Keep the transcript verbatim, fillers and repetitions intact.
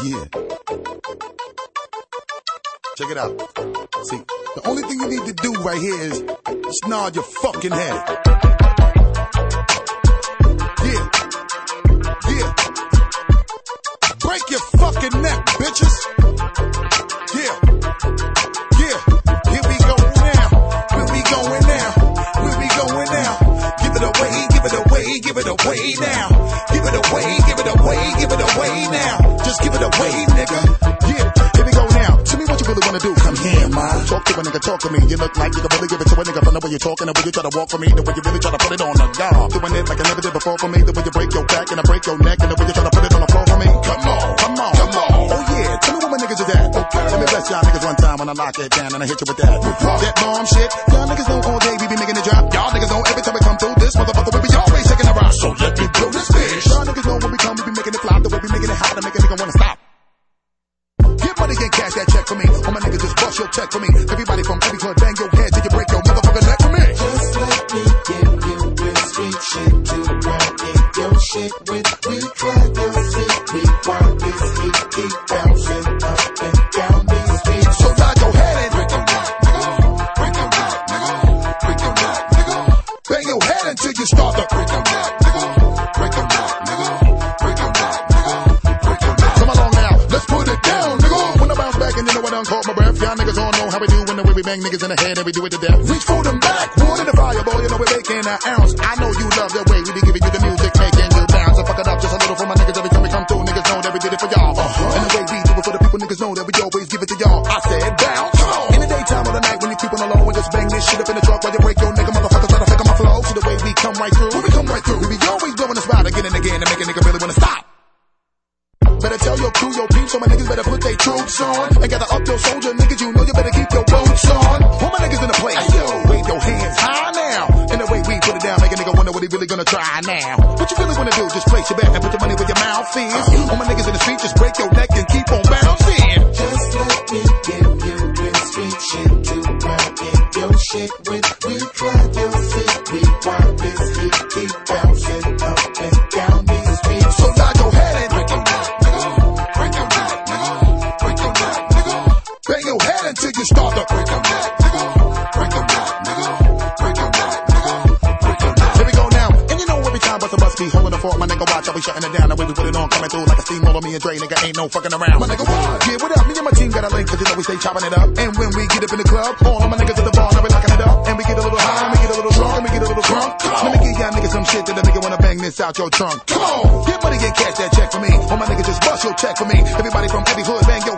Yeah. Check it out. See, the only thing you need to do right here is just nod your fucking head. Yeah. Yeah. Break your fucking neck, bitches. Yeah. Yeah. Here we go now. Where we going now? Where we going now? Give it away, give it away, give it away now. Give it away, give it away, give it away now. Just give it away, nigga. Yeah. Here we go now. Tell me what you really wanna do. Come here, man. Talk to a nigga, talk to me. You look like you can really give it to a nigga from the way you're talking, the way you try to walk for me, the way you really try to put it on the guard. Doing it like I never did before for me, the way you break your back and I break your neck, and the way you try to put it on the floor for me. Come on, come on, come on. Oh yeah, tell me what my niggas is at. Okay. Let me bless y'all niggas one time when I lock it down and I hit you with that. That bomb shit. Y'all niggas know all day we be making it drop. Y'all niggas know every time we come through this motherfucker we be always shaking the rock. So let me blow this bitch. Y'all niggas know when we come we be making it flop, the way we making it hot to make a nigga wanna stop. Get money and cash that check for me. All my niggas just bust your check for me. Everybody from every club bang your head till you break your motherfucking neck for me. Just let me give you real street shit to run in your shit with. We drive your seat, we want this heat, keep bouncing up and down these streets. So nod your head and break your neck, nigga. Break your neck, nigga. Break your neck, nigga. Bang your head until you start to break your neck, nigga. Break your neck, nigga. Break your neck, nigga. Break your neck. Come along now, let's put it down, nigga. When I bounce back and you know I done caught my breath. Y'all niggas all know how we do when the way we bang niggas in the head and we do it to death. Reach for them back, water the fire, boy, you know we're making an ounce. I know you love the way we be giving you the music, making you bounce. So fuck it up just a little for my niggas every time we come through. Niggas know that we did it for y'all. Uh-huh. And the way we do it for the people, niggas know that we always give it to y'all. I said bounce. In the daytime or the night when you keep on the low and just bang this shit up in the truck while you break your nigga motherfuckers try to fake on my flow. See the way we come right through. When we come right through, we be always blowing the spot again and again and make a nigga really wanna stop. Better tell your crew, your peeps, so my niggas better put their troops on. And gather up your soldier niggas, you know you better keep your boots on. All my niggas in the place, yo, wave your hands high now. And the way we put it down, make a nigga wonder what he really gonna try now. What you really wanna do, just place your bet and put your money where your mouth is. All my niggas in the street, just break your neck and keep on bouncing. Just let me give you real street shit to run in your shit with. We drive your seat, we want this heat, keep bouncing up and down these streets. So nod your head and break your neck, nigga. Break your neck, nigga. Break your neck, nigga. Bang your head until you start to break your neck, nigga. Break your neck, nigga. Break your neck, nigga. Break your neck. Here we go now. And you know every time bust a bus be holding the fort, my nigga watch, I'll be shutting it down. The way we put it on, coming through like a steamroller. Me and Dre, nigga, ain't no fucking around. My nigga, what? Yeah, what up? Me and my team got a link, cause you know we stay chopping it up. And when we get up in the club, all of my niggas at the bar, now we locking it up. And we get a little high, and we get a little drunk, and we get a little drunk. Let me give y'all niggas some shit that the nigga wanna bang this out your trunk. Come on, get money and cash that check for me. All my niggas just bust your check for me. Everybody from every hood, bang your